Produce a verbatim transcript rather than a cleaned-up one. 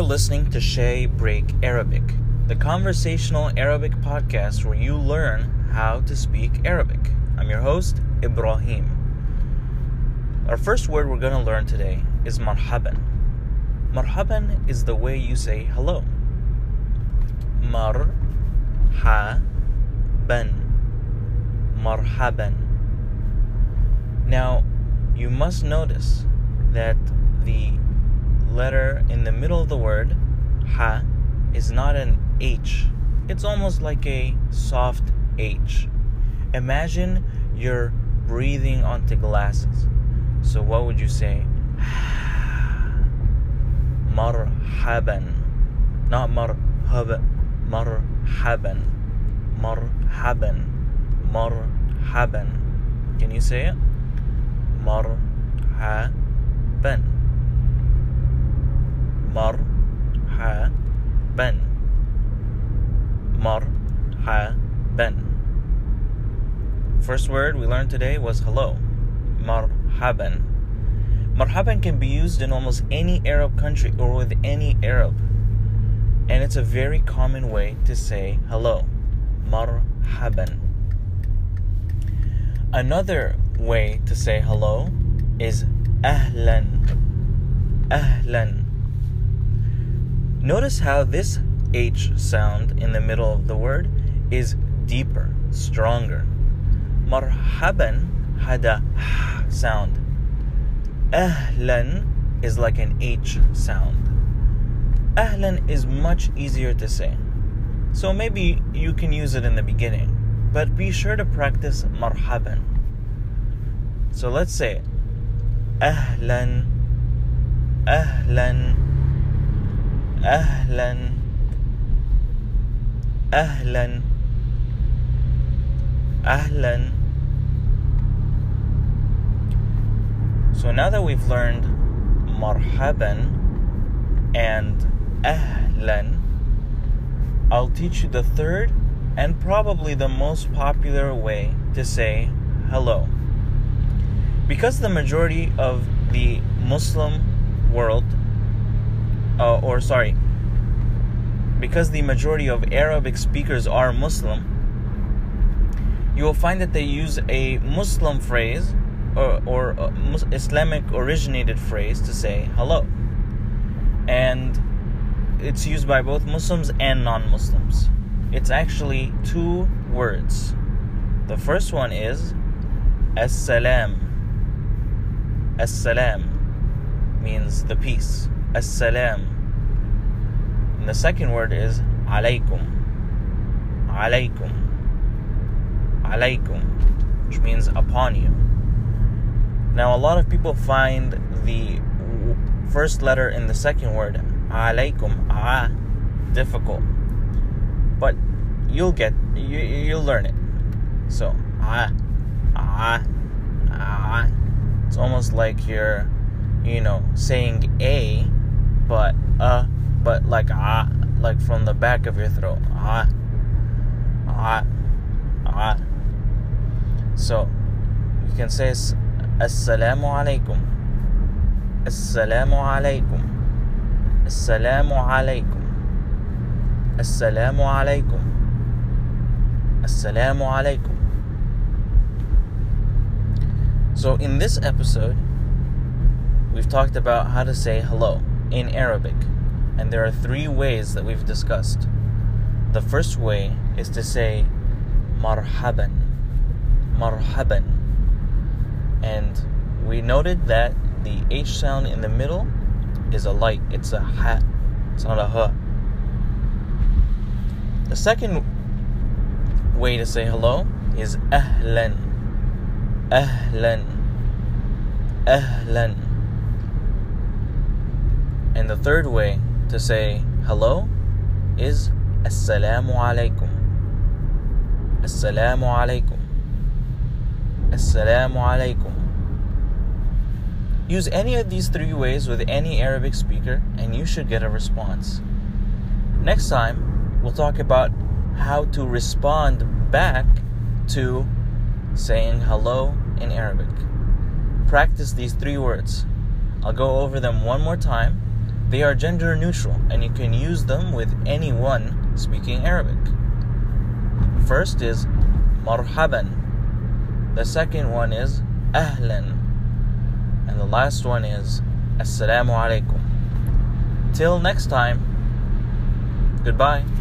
listening to Shay Break Arabic, the conversational Arabic podcast where you learn how to speak Arabic. I'm your host, Ibrahim. Our first word we're going to learn today is marhaban. Marhaban is the way you say hello. Marhaban. Marhaban. Now, you must notice that the letter in the middle of the word, ha, is not an H. It's almost like a soft H. Imagine you're breathing onto glasses. So what would you say? Marhaban. Not marhaba. Marhaban. Marhaban. Marhaban. Can you say it? Marhaban. Marhaban. Marhaban. First word we learned today was hello. Marhaban. Marhaban can be used in almost any Arab country or with any Arab. And it's a very common way to say hello. Marhaban. Another way to say hello is ahlan. Ahlan. Notice how this H sound in the middle of the word is deeper, stronger. Marhaban had a h sound. Ahlan is like an H sound. Ahlan is much easier to say. So maybe you can use it in the beginning, but be sure to practice marhaban. So let's say it. Ahlan, ahlan, ahlan, ahlan, ahlan. So now that we've learned marhaban and ahlan, I'll teach you the third and probably the most popular way to say hello. Because the majority of the Muslim world, uh, or sorry, because the majority of Arabic speakers are Muslim, you will find that they use a Muslim phrase or, or a Islamic originated phrase to say hello. And it's used by both Muslims and non-Muslims. It's actually two words. The first one is as-salam. As-salam means the peace. As-salam. And the second word is alaykum. Alaykum. Alaykum, which means upon you. Now, a lot of people find the first letter in the second word, alaykum, ah, difficult. But you'll get, you, you'll learn it. So, ah, ah, ah. It's almost like you're, you know, saying a, but uh, but like ah, like from the back of your throat. Ah, ah, ah. So, you can say Assalamu alaikum. Assalamu alaikum. Assalamu alaikum. Assalamu alaikum. Assalamu alaikum. So in this episode, we've talked about how to say hello in Arabic. And there are three ways that we've discussed. The first way is to say marhaban. Marhaban. And we noted that the H sound in the middle is a light. It's a ha. It's not a h. The second way to say hello is ahlan. Ahlan. Ahlan. And the third way to say hello is Assalamu alaikum. Assalamu alaikum. Assalamu alaikum. Use any of these three ways with any Arabic speaker and you should get a response. Next time, we'll talk about how to respond back to saying hello in Arabic. Practice these three words. I'll go over them one more time They are gender neutral, and you can use them with anyone speaking Arabic. First is marhaban. The second one is ahlan. And the last one is assalamu alaikum. Till next time, goodbye.